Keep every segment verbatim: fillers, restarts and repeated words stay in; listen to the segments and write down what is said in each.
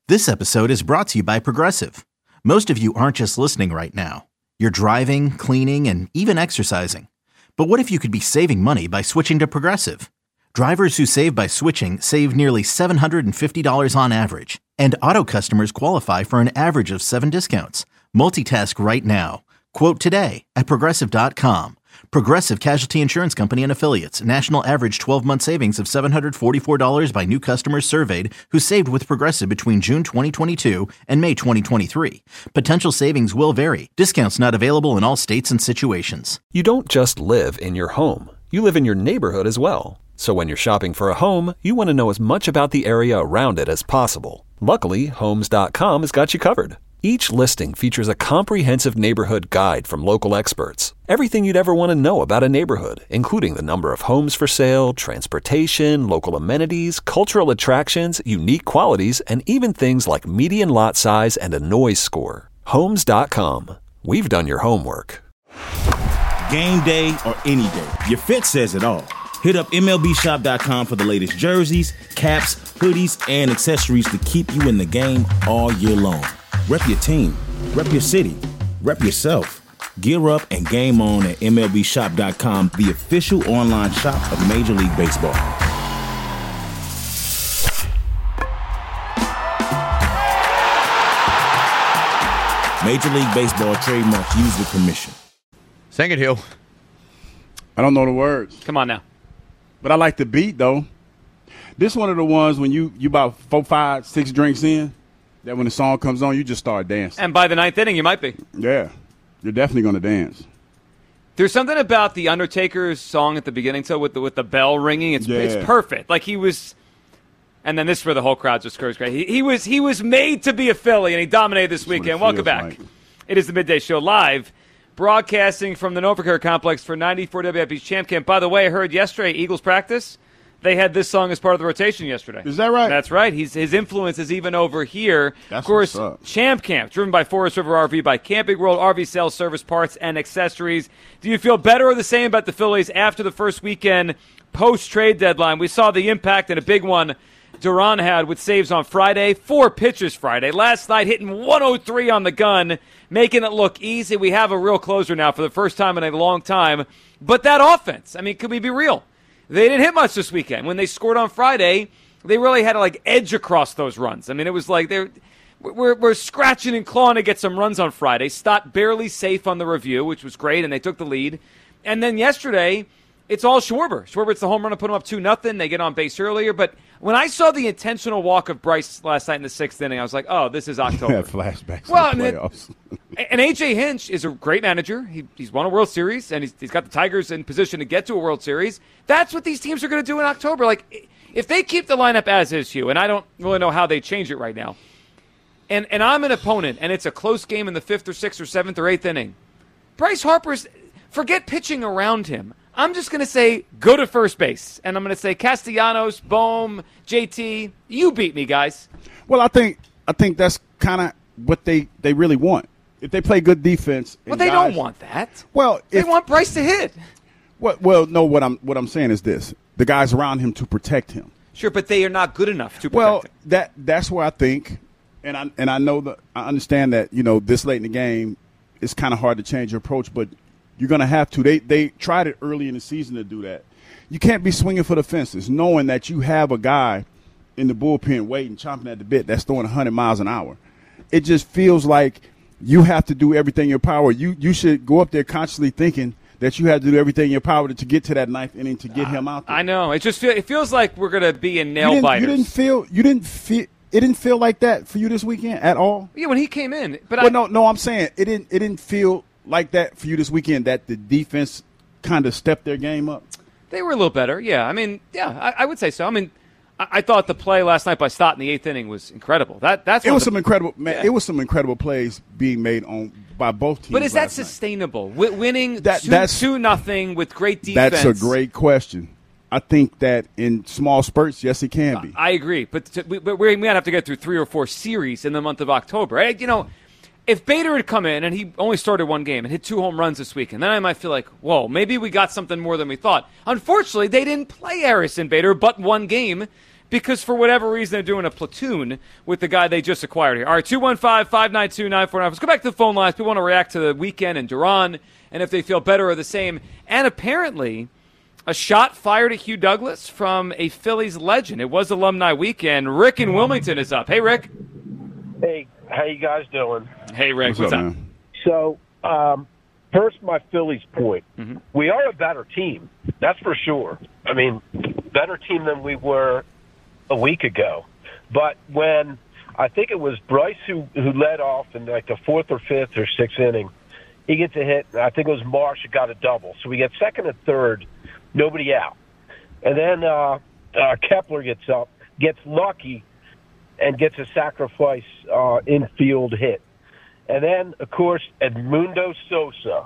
This episode is brought to you by Progressive. Most of you aren't just listening right now. You're driving, cleaning, and even exercising. But what if you could be saving money by switching to Progressive? Drivers who save by switching save nearly seven hundred fifty dollars on average. And auto customers qualify for an average of seven discounts. Multitask right now. Quote today at Progressive dot com. Progressive Casualty Insurance Company and Affiliates. National average twelve-month savings of seven hundred forty-four dollars by new customers surveyed who saved with Progressive between June twenty twenty-two and May twenty twenty-three. Potential savings will vary. Discounts not available in all states and situations. You don't just live in your home. You live in your neighborhood as well. So when you're shopping for a home, you want to know as much about the area around it as possible. Luckily, Homes dot com has got you covered. Each listing features a comprehensive neighborhood guide from local experts. Everything you'd ever want to know about a neighborhood, including the number of homes for sale, transportation, local amenities, cultural attractions, unique qualities, and even things like median lot size and a noise score. Homes dot com. We've done your homework. Game day or any day, your fit says it all. Hit up M L B shop dot com for the latest jerseys, caps, hoodies, and accessories to keep you in the game all year long. Rep your team, rep your city, rep yourself. Gear up and game on at M L B shop dot com, the official online shop of Major League Baseball. Major League Baseball trademark used with permission. Sing it, Hill. I don't know the words. Come on now. But I like the beat, though. This one of the ones when you, you about four, five, six drinks in, that when the song comes on, you just start dancing. And by the ninth inning, you might be. Yeah. You're definitely going to dance. There's something about the Undertaker's song at the beginning, so with the with the bell ringing, it's Yeah. it's perfect. Like he was, and then this for the whole crowd just goes great. He, he was he was made to be a Philly, and he dominated this That's what weekend. it Welcome feels back. like. It is the Midday Show live, broadcasting from the Novacare Complex for ninety-four W I P's Champ Camp. By the way, I heard yesterday Eagles practice. They had this song as part of the rotation yesterday. Is that right? That's right. He's, his influence is even over here. That's of course, what's up. Champ Camp, driven by Forest River R V, by Camping World R V sales, service, parts, and accessories. Do you feel better or the same about the Phillies after the first weekend post-trade deadline? We saw the impact and a big one Duran had with saves on Friday. Four pitches Friday. Last night hitting one oh three on the gun, making it look easy. We have a real closer now for the first time in a long time. But that offense, I mean, could we be real? They didn't hit much this weekend. When they scored on Friday, they really had to, like, edge across those runs. I mean, it was like they're we're, we're scratching and clawing to get some runs on Friday. Stott barely safe on the review, which was great, and they took the lead. And then yesterday, it's all Schwarber. Schwarber, it's the home run to put them up two nothing. They get on base earlier. But when I saw the intentional walk of Bryce last night in the sixth inning, I was like, oh, this is October. Yeah, flashbacks Well, to the I mean, playoffs. And A J Hinch is a great manager. He, he's won a World Series, and he's, he's got the Tigers in position to get to a World Series. That's what these teams are going to do in October. Like, if they keep the lineup as is, Hugh, and I don't really know how they change it right now, and, and I'm an opponent, and it's a close game in the fifth or sixth or seventh or eighth inning, Bryce Harper's, forget pitching around him. I'm just going to say, go to first base. And I'm going to say, Castellanos, Bohm, J T, you beat me, guys. Well, I think I think that's kind of what they, they really want. If they play good defense. Well, they guys, don't want that. Well, they if, want Bryce to hit. Well, well, no. What I'm what I'm saying is this: the guys around him to protect him. Sure, but they are not good enough to protect well, him. that that's where I think, and I and I know that I understand that you know this late in the game, it's kind of hard to change your approach, but you're going to have to. They they tried it early in the season to do that. You can't be swinging for the fences, knowing that you have a guy in the bullpen waiting, chomping at the bit that's throwing one hundred miles an hour. It just feels like you have to do everything in your power. You you should go up there consciously thinking that you have to do everything in your power to, to get to that ninth inning to get uh, him out there. I know. It just feel, it feels like we're going to be in nail you biters. You didn't feel you didn't feel it didn't feel like that for you this weekend at all. Yeah, when he came in, but well, I, no, no, I'm saying it didn't. It didn't feel like that for you this weekend. That the defense kind of stepped their game up. They were a little better. Yeah, I mean, yeah, I, I would say so. I mean, I, I thought the play last night by Stott in the eighth inning was incredible. That that's it was the, some incredible. Man, yeah. It was some incredible plays being made on by both teams. But is that last sustainable? W- winning that, two, that's, two nothing with great defense. That's a great question. I think that in small spurts, yes, it can be. I agree, but to, we, but we're going to have to get through three or four series in the month of October. I, you know, if Bader had come in and he only started one game and hit two home runs this weekend, then I might feel like, whoa, maybe we got something more than we thought. Unfortunately, they didn't play Harrison Bader but one game. because for whatever reason they're doing a platoon with the guy they just acquired here. All right, two one five, five nine two, nine four nine. Let's go back to the phone lines. People want to react to the weekend and Duran and if they feel better or the same. And apparently a shot fired at Hugh Douglas from a Phillies legend. It was Alumni Weekend. Rick in Wilmington is up. Hey, Rick. Hey, how you guys doing? Hey, Rick. What's, What's up, up? man? So, um, first, my Phillies point. Mm-hmm. We are a better team. That's for sure. I mean, better team than we were a week ago. But when I think it was Bryce who, who led off in like the fourth or fifth or sixth inning, he gets a hit. I think it was Marsh who got a double. So we get second and third, nobody out. And then uh, uh, Kepler gets up, gets lucky, and gets a sacrifice uh, infield hit. And then, of course, Edmundo Sosa,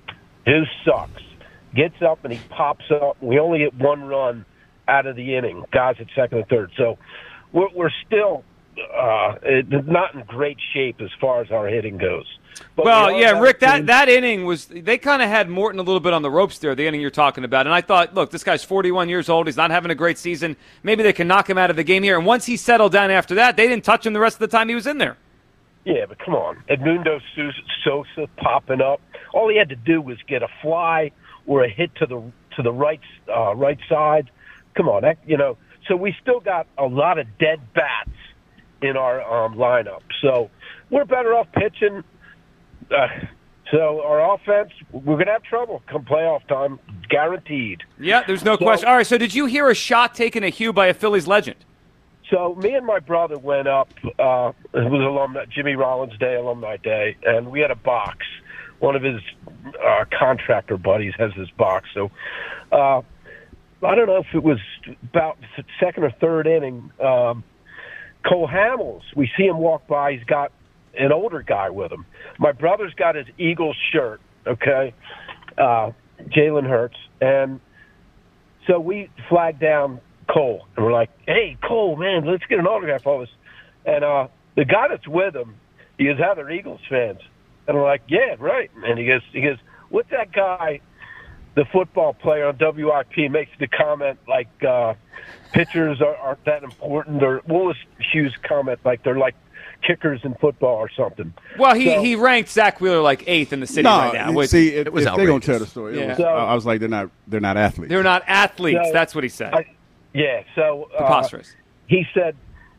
who sucks, gets up and he pops up. We only get one run out of the inning, guys at second and third. So we're, we're still uh, not in great shape as far as our hitting goes. But well, we yeah, Rick, that, team. that inning was – they kind of had Morton a little bit on the ropes there, the inning you're talking about. And I thought, look, this guy's forty-one years old. He's not having a great season. Maybe they can knock him out of the game here. And once he settled down after that, they didn't touch him the rest of the time he was in there. Yeah, but come on. Edmundo Sosa popping up. All he had to do was get a fly or a hit to the to the right uh, right side. Come on, that, you know. So we still got a lot of dead bats in our um, lineup. So we're better off pitching. Uh, so our offense, we're going to have trouble come playoff time, guaranteed. Yeah, there's no So- question. All right, so did you hear a shot taken at Hugh by a Phillies legend? So me and my brother went up. Uh, it was alumni, Jimmy Rollins Day, Alumni Day, and we had a box. One of his uh, contractor buddies has this box. So uh, I don't know if it was about the second or third inning. Um, Cole Hamels, we see him walk by. He's got an older guy with him. My brother's got his Eagles shirt, okay, uh, Jalen Hurts. And so we flagged down Cole, and we're like, hey, Cole, man, let's get an autograph of us. And uh, the guy that's with him, he goes, how they're Eagles fans. And we're like, yeah, right. And he goes, he goes, what's that guy, the football player on W I P, makes the comment like uh, pitchers are, aren't that important, or what was Hugh's comment, like they're like kickers in football or something. Well, he, So- he ranked Zach Wheeler like eighth in the city No, right now. you which- see, if, it was if they're going to outrageous. tell the story, it Yeah. was, So- I was like, they're not, they're not athletes. they're not athletes. So- That's what he said. I, yeah, so uh, Preposterous. he said,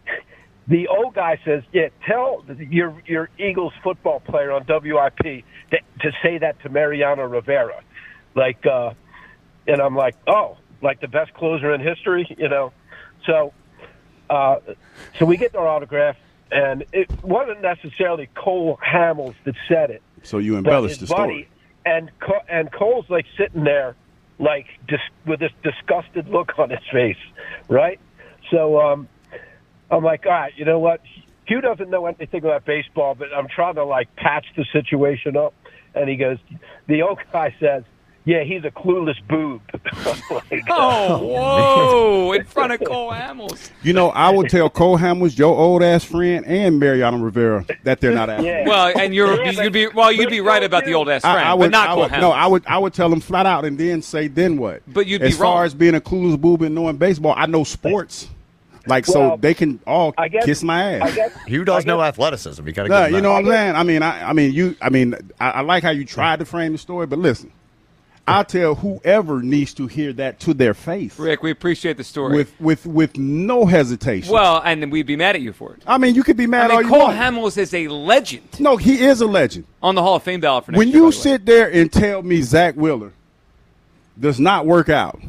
the old guy says, yeah, tell your your Eagles football player on W I P to, to say that to Mariano Rivera. Like, uh, and I'm like, oh, like the best closer in history, you know? So, uh, so we get our autograph, and it wasn't necessarily Cole Hamels that said it. So you but embellished the his story. buddy, and Co- and Cole's like sitting there, like dis- with this disgusted look on his face, right? So um, I'm like, all right, you know what? Hugh doesn't know anything about baseball, but I'm trying to like patch the situation up. And he goes, the old guy says, yeah, he's a clueless boob. Like, Oh, whoa! In front of Cole Hamels. You know, I would tell Cole Hamels, your old ass friend, and Mariano Rivera that they're not athletes. Yeah. Well, and you're Yeah, you'd be but- well, you'd but be you right don't about the do- old ass I, friend, I would, but not I Cole would, Hamels. no, I would, I would tell them flat out, and then say, then what? But you'd be as far wrong. as being a clueless boob and knowing baseball, I know sports, like so Well, they can all I guess, kiss my ass. I guess, Hugh does I know guess- athleticism. You got to Yeah, give him you know that. what I'm saying? I mean, I, I mean, you, I mean, I, I like how you tried to frame the story, but listen, I tell whoever needs to hear that to their face Rick, we appreciate the story. with with with no hesitation. well, and then we'd be mad at you for it. I mean, you could be I mad all mean, you Cole want. Hamels is a legend No, he is a legend. on the Hall of Fame ballot for next When year, you by the way. sit there and tell me Zach Wheeler does not work out,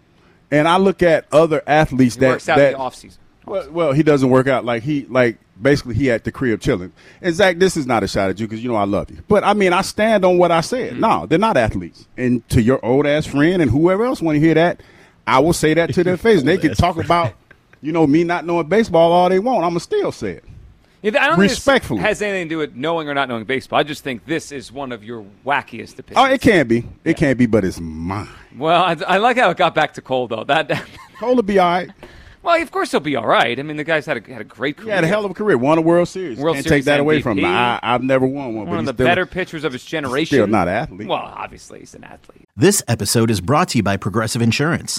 and I look at other athletes He that works out that in the offseason. well, well, he doesn't work out like he like basically he at the crib chilling. And Zach, this is not a shot at you because you know I love you, but I mean I stand on what I said. Mm-hmm. No, they're not athletes. And to your old ass friend and whoever else want to hear that, I will say that to their face. And they can talk about you know me not knowing baseball all they want. I'ma still say it. Yeah, I don't think this Respectfully. has anything to do with knowing or not knowing baseball. I just think this is one of your wackiest opinions. Oh, it can be, it can be, but it's mine. Well, I, I like how it got back to Cole though. That, that Cole will be all right. well, of course he'll be all right. I mean, the guy's had a had a great He career. had a hell of a career. Won a World Series. World Can't Series take that away M V P. from him. I, I've never won one. One but of he's the still, better pitchers of his generation. Still not an athlete. Well, obviously he's an athlete. This episode is brought to you by Progressive Insurance.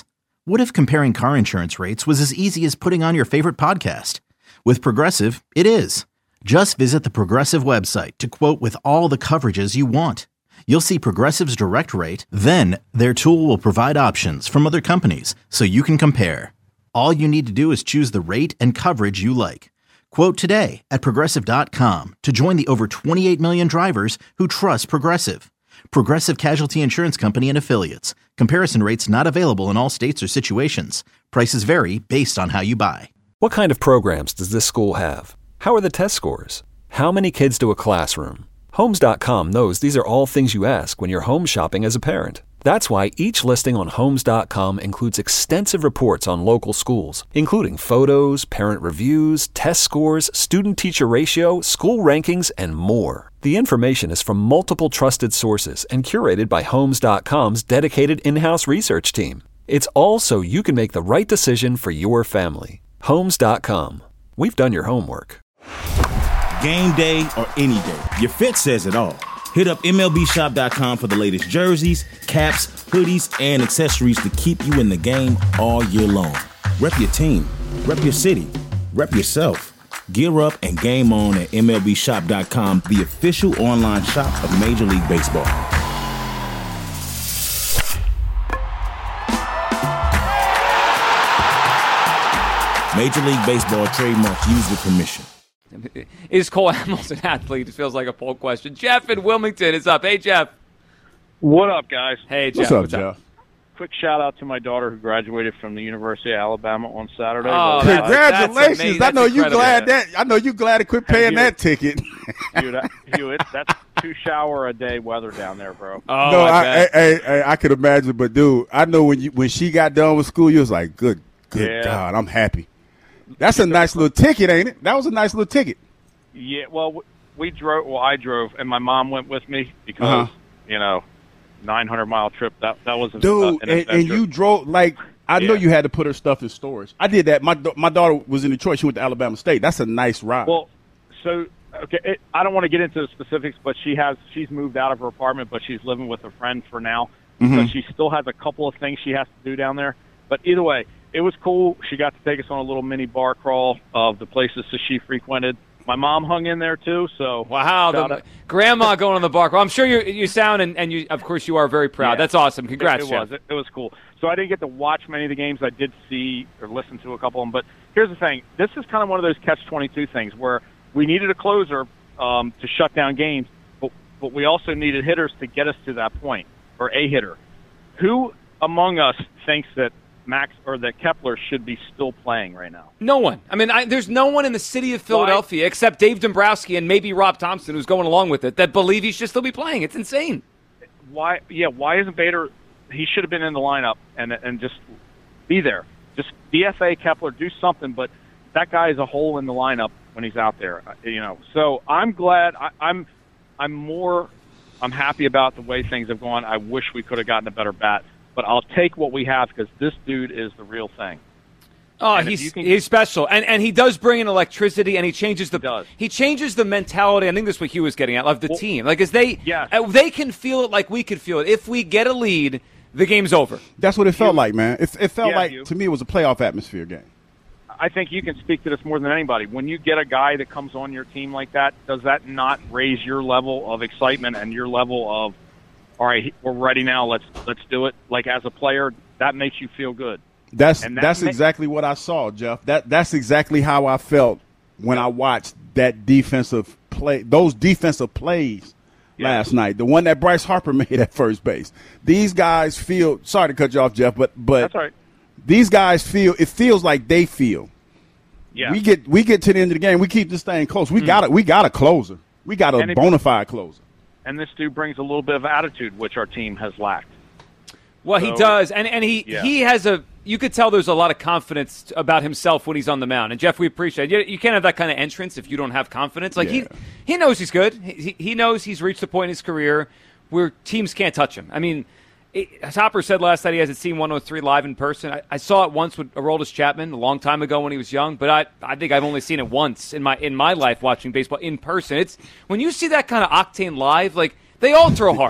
What if comparing car insurance rates was as easy as putting on your favorite podcast? With Progressive, it is. Just visit the Progressive website to quote with all the coverages you want. You'll see Progressive's direct rate, then their tool will provide options from other companies so you can compare. All you need to do is choose the rate and coverage you like. Quote today at Progressive dot com to join the over twenty-eight million drivers who trust Progressive. Progressive Casualty Insurance Company and Affiliates. Comparison rates not available in all states or situations. Prices vary based on how you buy. What kind of programs does this school have? How are the test scores? How many kids do a classroom? Homes dot com knows these are all things you ask when you're home shopping as a parent. That's why each listing on Homes dot com includes extensive reports on local schools, including photos, parent reviews, test scores, student-teacher ratio, school rankings, and more. The information is from multiple trusted sources and curated by Homes dot com's dedicated in-house research team. It's all so you can make the right decision for your family. Homes dot com. We've done your homework. Game day or any day, your fit says it all. Hit up M L B shop dot com for the latest jerseys, caps, hoodies, and accessories to keep you in the game all year long. Rep your team, rep your city, rep yourself. Gear up and game on at M L B shop dot com, the official online shop of Major League Baseball. Major League Baseball trademark used with permission. Is Cole Hamilton an athlete? It feels like a poll question. Jeff in Wilmington is up. Hey, Jeff. What up, guys? Hey, Jeff. What's up, What's Jeff? up? Quick shout out to my daughter who graduated from the University of Alabama on Saturday. Oh, Well, that's- Congratulations! amazing. I know That's you incredible. glad that I know you glad to quit paying you- that ticket. dude, I- Hewitt, that's two shower a day weather down there, bro. Oh, no, I I, bet. I, I, I, I could imagine, but dude, I know when you when she got done with school, you was like, "Good, good Yeah. God, I'm happy." That's a nice little ticket, ain't it? That was a nice little ticket. Yeah, well, we- we drove. Well, I drove, and my mom went with me because Uh-huh. you know, nine hundred mile trip. That that was an, Dude, uh, an and, and adventure. you drove like I know Yeah. you had to put her stuff in storage. I did that. My da- my daughter was in Detroit. She went to Alabama State. That's a nice ride. Well, so okay, it, I don't want to get into the specifics, but she has she's moved out of her apartment, but she's living with a friend for now. So she still has a couple of things she has to do down there. But either way, it was cool. She got to take us on a little mini bar crawl of the places that she frequented. My mom hung in there too. So Wow, shout the, out- grandma going on the bar. Well, I'm sure you you sound and, and you of course you are very proud. Yeah. That's awesome. Congrats, It, it Jeff. was. It, it was cool. So I didn't get to watch many of the games. I did see or listen to a couple of them. But here's the thing. This is kind of one of those catch twenty-two things where we needed a closer um, to shut down games, but, but we also needed hitters to get us to that point, or a hitter. Who among us thinks that Max or that Kepler should be still playing right now? No one. I mean, I, there's no one in the city of Philadelphia except Dave Dombrowski and maybe Rob Thompson, who's going along with it, that believe he should still be playing. It's insane. Why? Yeah. Why isn't Bader? He should have been in the lineup and and just be there. Just D F A Kepler, do something. But that guy is a hole in the lineup when he's out there. You know. So I'm glad. I, I'm I'm more. I'm happy about the way things have gone. I wish we could have gotten a better bat, but I'll take what we have because this dude is the real thing. Oh, And if he's you can- he's special, and and he does bring in electricity, and he changes the He does. he changes the mentality. I think that's what Hugh was getting at of the Well, team. Like, as they yes. uh, they can feel it like we could feel it. If we get a lead, the game's over. That's what it felt like, man. It, it felt Yeah, like you- to me it was a playoff atmosphere game. I think you can speak to this more than anybody. When you get a guy that comes on your team like that, does that not raise your level of excitement and your level of, all right, we're ready now, let's let's do it? Like, as a player, that makes you feel good. That's And that that's ma- exactly what I saw, Jeff. That that's exactly how I felt when I watched that defensive play, those defensive plays Yeah. last night. The one that Bryce Harper made at first base. These guys feel. Sorry to cut you off, Jeff, but but That's all right. these guys feel. It feels like they feel. Yeah. We get we get to the end of the game. We keep this thing close. We got it. We got a closer. We got a And it- bona fide closer. And this dude brings a little bit of attitude, which our team has lacked. Well, he So- does, and and he Yeah. he has a. You could tell there's a lot of confidence about himself when he's on the mound. And Jeff, we appreciate it. You, you can't have that kind of entrance if you don't have confidence. Like Yeah. he he knows he's good. He he knows he's reached the point in his career where teams can't touch him. I mean, it, as Hopper said last night, he hasn't seen one oh three live in person. I, I saw it once with Aroldis Chapman a long time ago when he was young, but I I think I've only seen it once in my in my life watching baseball in person. It's when you see that kind of octane live, like they all throw hard.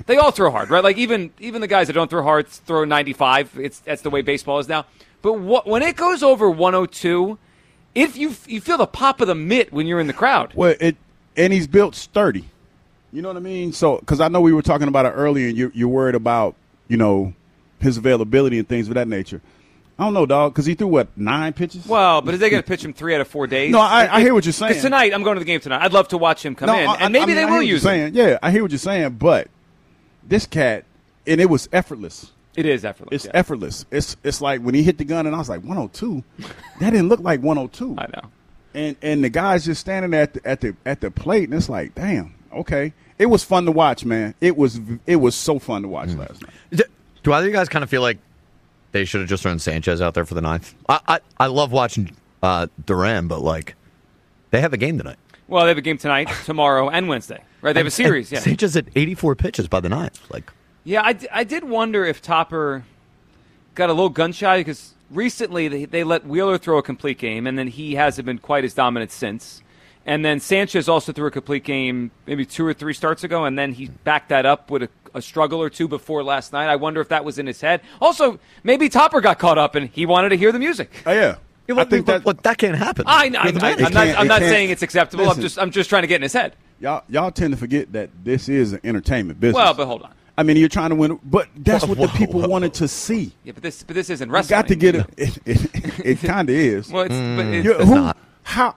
They all throw hard, right? Like even even the guys that don't throw hard throw ninety-five. It's that's the way baseball is now. But what, when it goes over one oh two, if you you feel the pop of the mitt when you're in the crowd. Well, it and he's built sturdy. You know what I mean? So because I know we were talking about it earlier, and you're, you're worried about you know his availability and things of that nature. I don't know, dog, because he threw, what, nine pitches? Well, but is they going to pitch him three out of four days? No, I, I hear what you're saying. Because tonight, I'm going to the game tonight. I'd love to watch him come no, in, I, and maybe I mean, they I will hear use what him. you're saying. Yeah, I hear what you're saying, but this cat, and it was effortless. It is effortless. It's yeah. effortless. It's it's like when he hit the gun, and I was like, one oh two? That didn't look like one oh two. I know. And and the guy's just standing there at the, at the at the plate, and it's like, damn, okay. It was fun to watch, man. It was it was so fun to watch mm. last night. Do, do either of you guys kind of feel like they should have just thrown Sanchez out there for the ninth? I I, I love watching uh, Duran, but, like, they have a game tonight. Well, they have a game tonight, tomorrow, and Wednesday. Right? They have a series, yeah. Sanchez at eighty-four pitches by the ninth. Like, yeah, I, I did wonder if Topper got a little gun-shy because recently they, they let Wheeler throw a complete game, and then he hasn't been quite as dominant since. And then Sanchez also threw a complete game maybe two or three starts ago, and then he backed that up with a, a struggle or two before last night. I wonder if that was in his head. Also, maybe Topper got caught up and he wanted to hear the music. Oh, yeah. Yeah, well, I think that, well, that can't happen. I, I, I, I'm not, I'm not saying it's acceptable. Listen, I'm just I'm just trying to get in his head. Y'all y'all tend to forget that this is an entertainment business. Well, but hold on. I mean, you're trying to win, but that's whoa, what the whoa, people whoa. wanted to see. Yeah, but this but this isn't You wrestling. got to get it. It, it, it kind of is. Well, it's, but it's, You're- it's who- not. How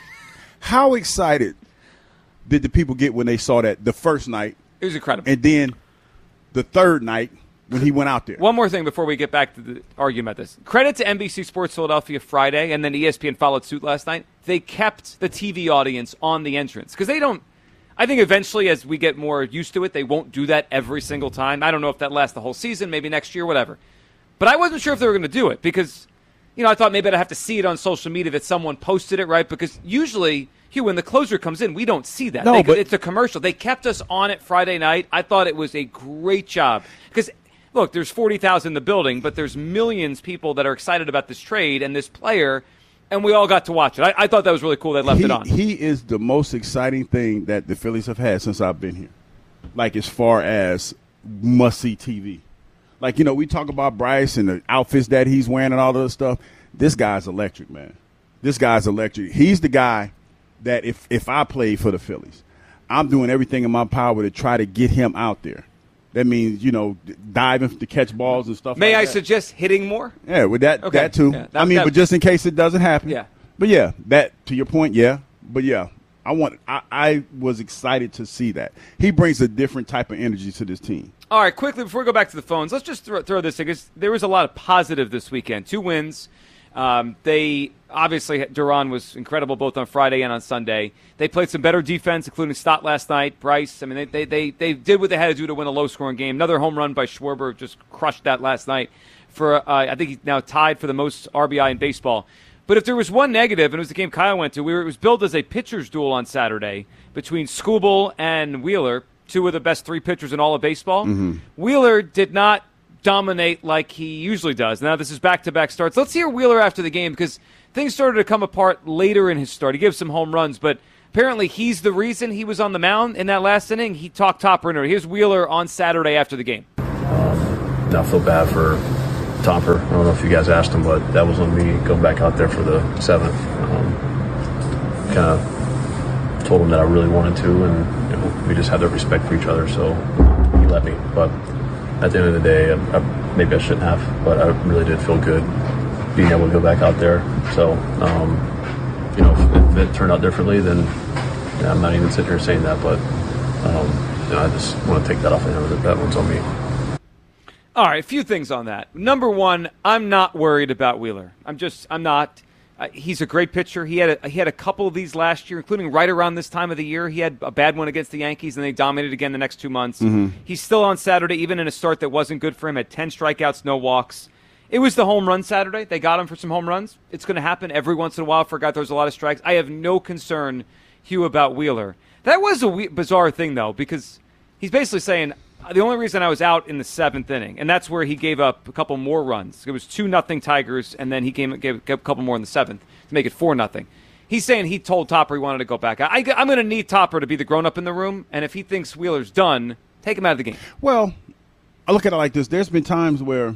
how excited did the people get when they saw that the first night, it was incredible. and then the third night when he went out there? One more thing before we get back to the argument about this. Credit to N B C Sports Philadelphia Friday, and then E S P N followed suit last night. They kept the T V audience on the entrance because they don't. I think eventually, as we get more used to it, they won't do that every single time. I don't know if that lasts the whole season, maybe next year, whatever. But I wasn't sure if they were going to do it because, you know, I thought maybe I'd have to see it on social media that someone posted it, right? Because usually, Hugh, when the closer comes in, we don't see that. No, they, but it's a commercial. They kept us on it Friday night. I thought it was a great job because, look, there's forty thousand in the building, but there's millions of people that are excited about this trade and this player, and we all got to watch it. I, I thought that was really cool they left he, it on. He is the most exciting thing that the Phillies have had since I've been here. Like, as far as must-see T V. Like, you know, we talk about Bryce and the outfits that he's wearing and all that stuff. This guy's electric, man. This guy's electric. He's the guy that if, if I played for the Phillies, I'm doing everything in my power to try to get him out there. That means, you know, diving to catch balls and stuff May like I that. suggest hitting more? Yeah, with that, Okay. that too. Yeah, that- I mean, that- but just in case it doesn't happen. Yeah. But yeah, that to your point, yeah. But yeah, I want. I, I was excited to see that he brings a different type of energy to this team. All right, quickly, before we go back to the phones, let's just throw, throw this in because there was a lot of positive this weekend. Two wins. Um, they obviously, Duran was incredible both on Friday and on Sunday. They played some better defense, including Stott last night, Bryce. I mean, they, they, they, they did what they had to do to win a low-scoring game. Another home run by Schwarber, just crushed that last night. For uh, I think he's now tied for the most R B I in baseball. But if there was one negative, and it was the game Kyle went to, we were, it was billed as a pitcher's duel on Saturday between Skubal and Wheeler, two of the best three pitchers in all of baseball. Mm-hmm. Wheeler did not dominate like he usually does. Now, this is back-to-back starts. Let's hear Wheeler after the game because things started to come apart later in his start. He gave some home runs, but apparently he's the reason he was on the mound in that last inning. He talked Topper into it. Here's Wheeler on Saturday after the game. Um, I feel bad for Topper. I don't know if you guys asked him, but that was on me going back out there for the seventh. Um, kind of told him that I really wanted to, and you know, we just had that respect for each other, so he let me. But at the end of the day, I, I, maybe I shouldn't have, but I really did feel good being able to go back out there. So, um, you know, if, if it turned out differently, then yeah, I'm not even sitting here saying that, but um, you know, I just want to take that off of him. That, that one's on me. All right, a few things on that. Number one, I'm not worried about Wheeler. I'm just, I'm not. Uh, he's a great pitcher. He had a, he had a couple of these last year, including right around this time of the year. He had a bad one against the Yankees, and they dominated again the next two months. Mm-hmm. He's still on Saturday, even in a start that wasn't good for him, had ten strikeouts, no walks. It was the home run Saturday. They got him for some home runs. It's going to happen every once in a while for a guy that throws a lot of strikes. I have no concern, Hugh, about Wheeler. That was a we- bizarre thing, though, because he's basically saying, the only reason I was out in the seventh inning, and that's where he gave up a couple more runs. It was two nothing Tigers, and then he gave, gave, gave a couple more in the seventh to make it four nothing. He's saying he told Topper he wanted to go back. I, I'm going to need Topper to be the grown-up in the room, and if he thinks Wheeler's done, Take him out of the game. Well, I look at it like this. There's been times where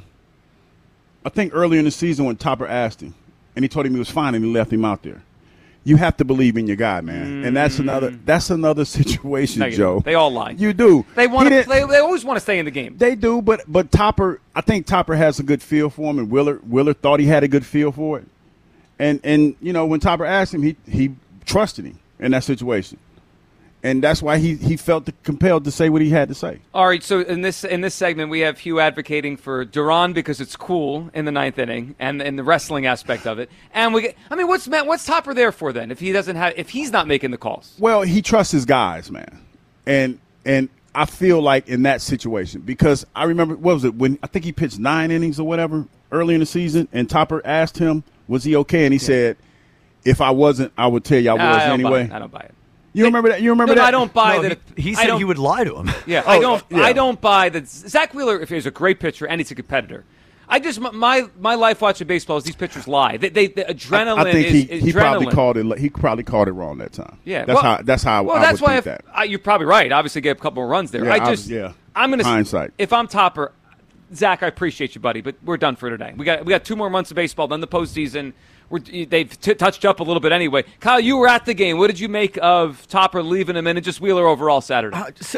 I think earlier in the season when Topper asked him, and he told him he was fine, and he left him out there. You have to believe in your guy, man, mm. and that's another that's another situation, no, Joe. They all lie. You do. They want to. They, they always want to stay in the game. They do, but but Topper, I think Topper has a good feel for him, and Willard Willard thought he had a good feel for it, and and you know when Topper asked him, he he trusted him in that situation. And that's why he, he felt compelled to say what he had to say. All right, so in this in this segment, we have Hugh advocating for Duran because it's cool in the ninth inning and in the wrestling aspect of it. And we get, I mean, what's what's Topper there for then? If he doesn't have, if he's not making the calls. Well, he trusts his guys, man, and and I feel like in that situation because I remember what was it when I think he pitched nine innings or whatever early in the season, and Topper asked him, "Was he okay?" And he yeah. said, "If I wasn't, I would tell you I was I anyway." I don't buy it. You remember that? You remember no, that? I don't buy no, that. He, he said he would lie to him. Yeah, oh, I don't. yeah. I don't buy that. Zach Wheeler, if he's a great pitcher and he's a competitor, I just my my life watching baseball is these pitchers lie. They, they the adrenaline. I, I think is, he, is he adrenaline. probably called it. He probably called it wrong that time. Yeah, that's well, how. That's how. Well, I that's would why think if, that. I, you're probably right. Obviously, get a couple more runs there. Yeah, I just. I, yeah. I'm gonna. Hindsight. If I'm Topper, Zach, I appreciate you, buddy, but we're done for today. We got we got two more months of baseball, then the postseason. We're, they've t- touched up a little bit anyway. Kyle, you were at the game. What did you make of Topper leaving him in and just Wheeler overall Saturday? Uh, so,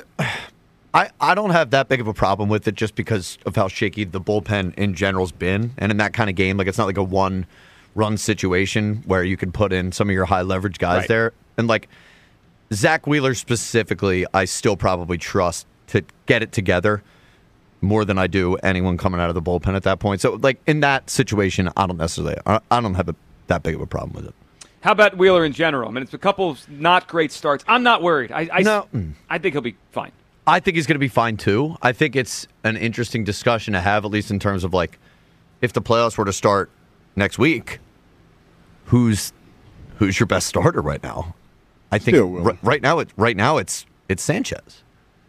I, I don't have that big of a problem with it just because of how shaky the bullpen in general's been. And in that kind of game, like it's not like a one-run situation where you can put in some of your high-leverage guys right. there. And like Zach Wheeler specifically, I still probably trust to get it together more than I do anyone coming out of the bullpen at that point. So, like, in that situation, I don't necessarily, I, I don't have a, that big of a problem with it. How about Wheeler in general? I mean, it's a couple of not great starts. I'm not worried. I, I, no. I think he'll be fine. I think he's going to be fine, too. I think it's an interesting discussion to have, at least in terms of, like, if the playoffs were to start next week, who's who's your best starter right now? I think r- right now, it, right now it's it's Sanchez.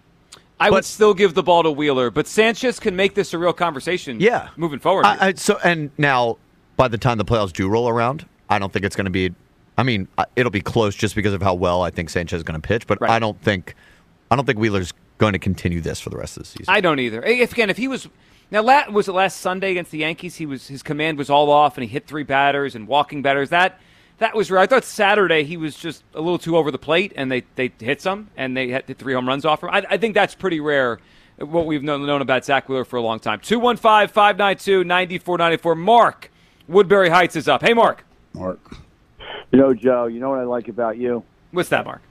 I but, would still give the ball to Wheeler, but Sanchez can make this a real conversation yeah. moving forward. I, I, so And now, by the time the playoffs do roll around, I don't think it's going to be – I mean, it'll be close just because of how well I think Sanchez is going to pitch, but right. I don't think I don't think Wheeler's going to continue this for the rest of the season. I don't either. If, again, if he was – now, was it last Sunday against the Yankees? He was His command was all off, and he hit three batters and walking batters. That – That was rare. I thought Saturday he was just a little too over the plate, and they, they hit some, and they hit three home runs off him. I, I think that's pretty rare, what we've known, known about Zach Wheeler for a long time. two one five, five nine two, nine four nine four. Mark, Woodbury Heights is up. Hey, Mark. Mark. You know, Joe, you know what I like about you? What's that, Mark?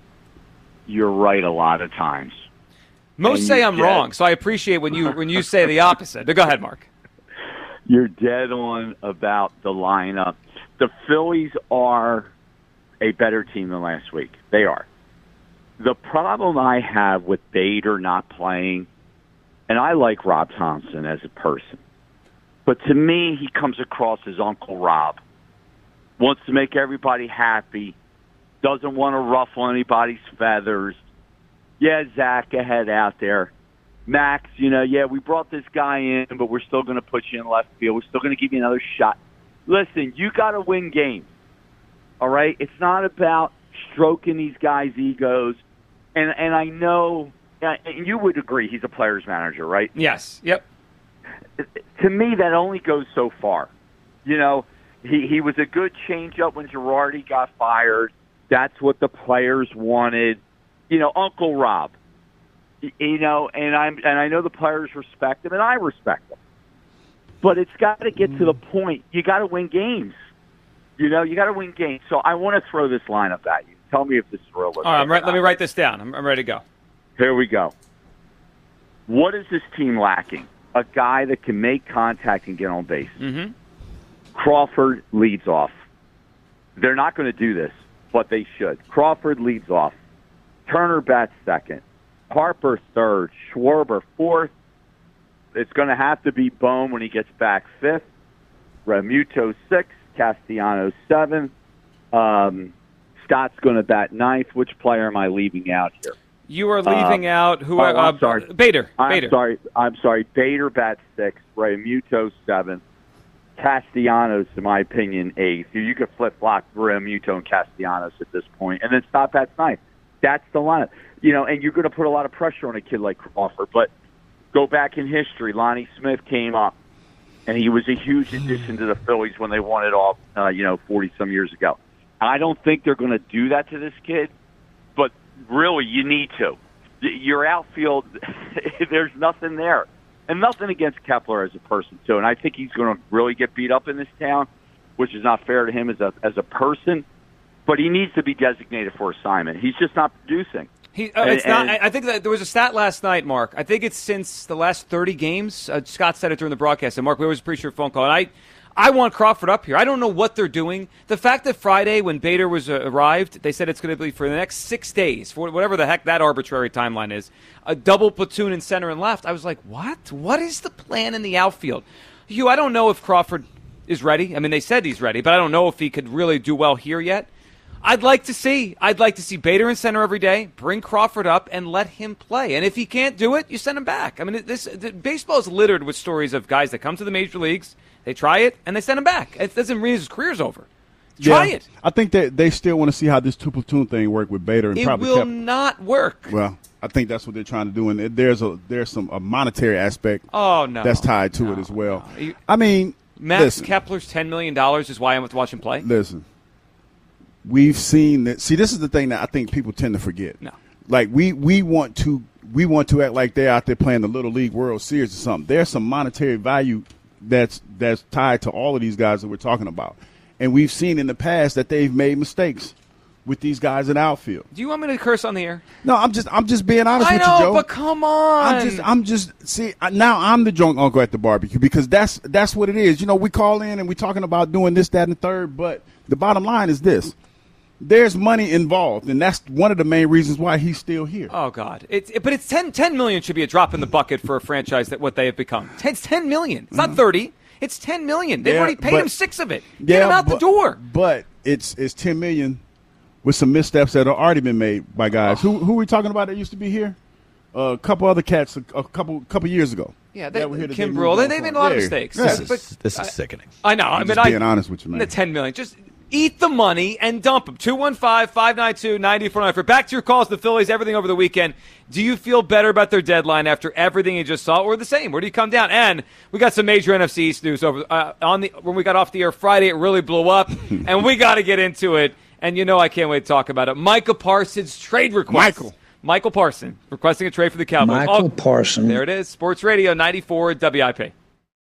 You're right a lot of times. Most say I'm dead. wrong, so I appreciate when you when you say the opposite. Go ahead, Mark. You're dead on about the lineup. The Phillies are a better team than last week. They are. The problem I have with Bader not playing, and I like Rob Thompson as a person, but to me he comes across as Uncle Rob. Wants to make everybody happy, doesn't want to ruffle anybody's feathers. Yeah, Zach, ahead out there. Max, you know, yeah, we brought this guy in, but we're still going to put you in left field. We're still going to give you another shot. Listen, you got to win games, all right? It's not about stroking these guys' egos. And and I know, and you would agree, he's a player's manager, right? Yes, yep. To me, that only goes so far. You know, he, he was a good change-up when Girardi got fired. That's what the players wanted. You know, Uncle Rob. You know, and I'm and I know the players respect him, and I respect him. But it's got to get to the point. You got to win games. You know, you got to win games. So I want to throw this lineup at you. Tell me if this is realistic. All right, I'm right, let me write this down. I'm, I'm ready to go. Here we go. What is this team lacking? A guy that can make contact and get on base. Mm-hmm. Crawford leads off. They're not going to do this, but they should. Crawford leads off. Turner bats second. Harper third. Schwarber fourth. It's going to have to be Bohm when he gets back fifth. Realmuto sixth. Castellanos seventh. Um, Scott's going to bat ninth. Which player am I leaving out here? You are leaving uh, out who? Oh, uh, I'm sorry. Bader. I'm Bader. sorry. I'm sorry. Bader bats sixth. Realmuto seventh. Castellanos, in my opinion, eighth. You could flip flop Realmuto and Castellanos at this point, and then stop bats ninth. That's the lineup. You know, and you're going to put a lot of pressure on a kid like Crawford. But go back in history, Lonnie Smith came up, and he was a huge addition to the Phillies when they won it all, uh, you know, forty-some years ago. I don't think they're going to do that to this kid, but really, you need to. Your outfield, there's nothing there. And nothing against Kepler as a person, too. And I think he's going to really get beat up in this town, which is not fair to him as a as a person. But he needs to be designated for assignment. He's just not producing. He, uh, and, it's not. and, I think that there was a stat last night, Mark. I think it's since the last thirty games. Uh, Scott said it during the broadcast. And Mark, we always appreciate your phone call. And I, I want Crawford up here. I don't know what they're doing. The fact that Friday, when Bader was uh, arrived, they said it's going to be for the next six days, for whatever the heck that arbitrary timeline is, a double platoon in center and left. I was like, what? What is the plan in the outfield? Hugh, I don't know if Crawford is ready. I mean, they said he's ready, but I don't know if he could really do well here yet. I'd like to see. I'd like to see Bader in center every day, bring Crawford up, and let him play. And if he can't do it, you send him back. I mean, this the, baseball is littered with stories of guys that come to the major leagues, they try it, and they send him back. It doesn't mean his career's over. Try yeah, it. I think that they still want to see how this two platoon thing work with Bader and it probably will Kepler. not work. Well, I think that's what they're trying to do, and there's a there's some a monetary aspect. Oh no, that's tied to no, it as well. No. You, I mean, Max listen, Kepler's ten million dollars is why I went to watch him play. Listen. We've seen that. See, this is the thing that I think people tend to forget. No, like we, we want to we want to act like they're out there playing the Little League World Series or something. There's some monetary value that's that's tied to all of these guys that we're talking about, and we've seen in the past that they've made mistakes with these guys in outfield. Do you want me to curse on the air? No, I'm just I'm just being honest I with know, you, Joe. but come on. I'm just I'm just see now I'm the drunk uncle at the barbecue because that's that's what it is. You know, we call in and we're talking about doing this, that, and the third, but the bottom line is this. There's money involved, and that's one of the main reasons why he's still here. Oh, God. It's, it, but it's ten, ten million should be a drop in the bucket for a franchise that what they have become. It's ten million. It's not thirty. It's ten million. They've yeah, already paid but, him six of it. Get yeah, him out but, the door. But it's it's ten million with some missteps that have already been made by guys. Oh. Who who are we talking about that used to be here? Uh, a couple other cats a, a couple couple years ago. Yeah, they, Kim Brule. They, they made a lot yeah. of mistakes. Yeah. This, is, but, this is I, sickening. I know. I'm I mean, just I, being honest with you, man. The ten million. Just eat the money and dump them. two one five, five nine two, nine four nine. For back to your calls, the Phillies, everything over the weekend. Do you feel better about their deadline after everything you just saw, or the same? Where do you come down? And we got some major N F C East news over uh, on the when we got off the air Friday. It really blew up, and we got to get into it. And you know I can't wait to talk about it. Micah Parsons trade request. Michael. Michael Parsons requesting a trade for the Cowboys. Michael oh, Parsons. There it is. Sports Radio ninety-four W I P.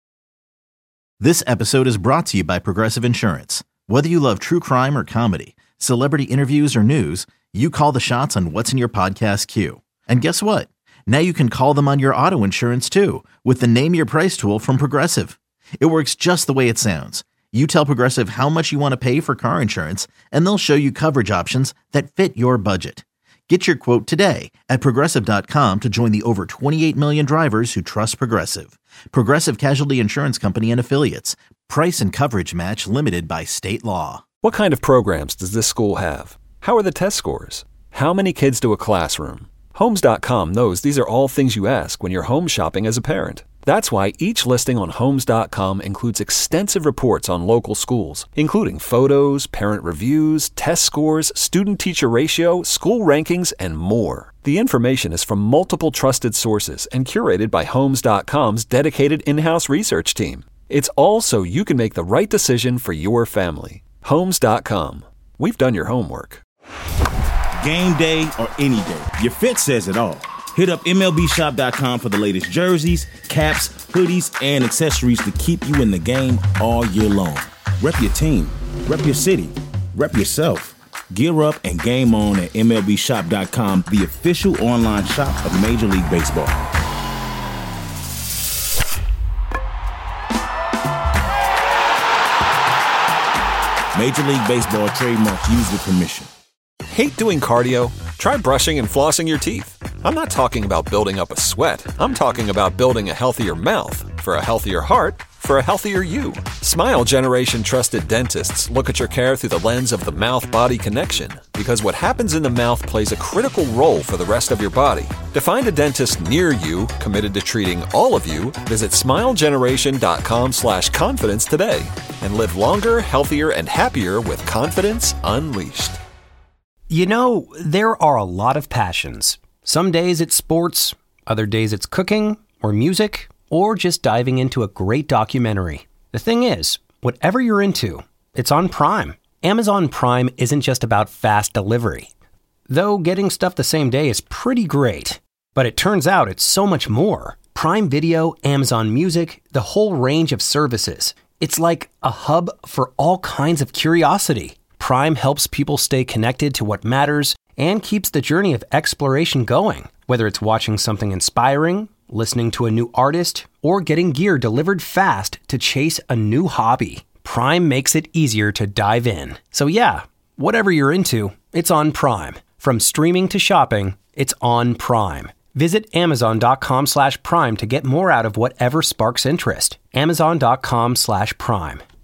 This episode is brought to you by Progressive Insurance. Whether you love true crime or comedy, celebrity interviews or news, you call the shots on what's in your podcast queue. And guess what? Now you can call them on your auto insurance too with the Name Your Price tool from Progressive. It works just the way it sounds. You tell Progressive how much you want to pay for car insurance, and they'll show you coverage options that fit your budget. Get your quote today at Progressive dot com to join the over twenty-eight million drivers who trust Progressive. Progressive Casualty Insurance Company and Affiliates. Price and coverage match limited by state law. What kind of programs does this school have? How are the test scores? How many kids do a classroom? Homes dot com knows these are all things you ask when you're home shopping as a parent. That's why each listing on Homes dot com includes extensive reports on local schools, including photos, parent reviews, test scores, student-teacher ratio, school rankings, and more. The information is from multiple trusted sources and curated by Homes dot com's dedicated in-house research team. It's all so you can make the right decision for your family. Homes dot com. We've done your homework. Game day or any day, your fit says it all. Hit up M L B shop dot com for the latest jerseys, caps, hoodies, and accessories to keep you in the game all year long. Rep your team, rep your city, rep yourself. Gear up and game on at M L B shop dot com, the official online shop of Major League Baseball. Major League Baseball trademark used with permission. Hate doing cardio? Try brushing and flossing your teeth. I'm not talking about building up a sweat. I'm talking about building a healthier mouth. For a healthier heart, for a healthier you. Smile Generation trusted dentists look at your care through the lens of the mouth-body connection, because what happens in the mouth plays a critical role for the rest of your body. To find a dentist near you committed to treating all of you, visit smile generation dot com slash confidence today and live longer, healthier, and happier with confidence unleashed. You know, there are a lot of passions. Some days it's sports, other days it's cooking or music, or just diving into a great documentary. The thing is, whatever you're into, it's on Prime. Amazon Prime isn't just about fast delivery. Though getting stuff the same day is pretty great. But it turns out it's so much more. Prime Video, Amazon Music, the whole range of services. It's like a hub for all kinds of curiosity. Prime helps people stay connected to what matters and keeps the journey of exploration going. Whether it's watching something inspiring, listening to a new artist, or getting gear delivered fast to chase a new hobby, Prime makes it easier to dive in. So yeah, whatever you're into, it's on Prime. From streaming to shopping, it's on Prime. Visit amazon.com slash prime to get more out of whatever sparks interest. Amazon.com slash prime.